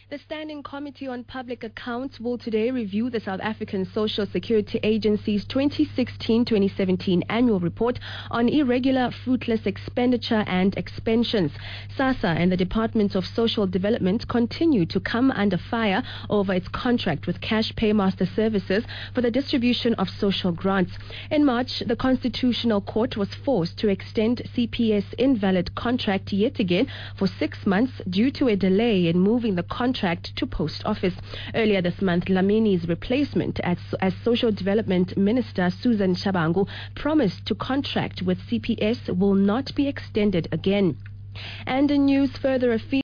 The Standing Committee on Public Accounts will today review the South African Social Security Agency's 2016-2017 annual report on irregular, fruitless expenditure and expansions. SASSA and the Department of Social Development continue to come under fire over its contract with Cash Paymaster Services for the distribution of social grants. In March, the Constitutional Court was forced to extend CPS invalid contract yet again for 6 months due to a delay in moving the contract to Post Office. Earlier this month, Lamini's replacement as Social Development Minister Susan Shabangu promised to contract with CPS will not be extended again. And in news further afield,